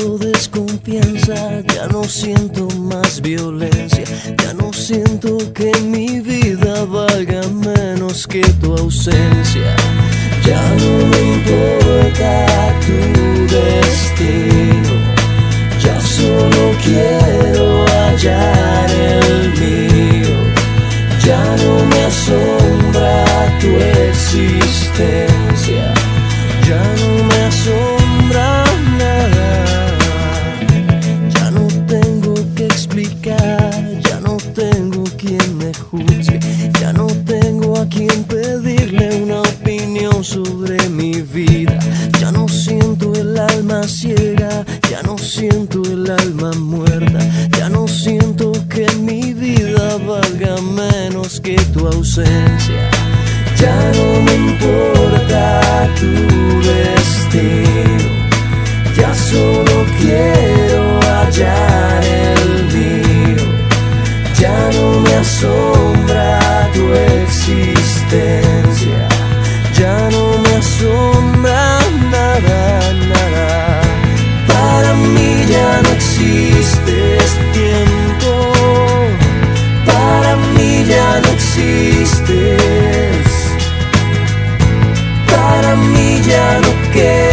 siento desconfianza, ya no siento más violencia, ya no siento que mi vida valga menos que tu ausencia. Ya no me importa tu destino, ya solo quiero hallar el mío. Ya no me asombra tu existencia, ya no me asombra nada. Ya no tengo que explicar, ya no tengo quien me juzgue, ya no tengo a quien pedirle una opinión sobre mi vida. Ya no siento el alma ciega, ya no siento el alma muerta, ya no siento que mi vida valga menos que tu ausencia. Ya no me importa tu destino, ya solo quiero hallar el mío. Ya no me asombra tu existencia, ya no me asombra nada, nada. Para mí ya no existes tiempo, para mí ya no existes, para mí ya no queda.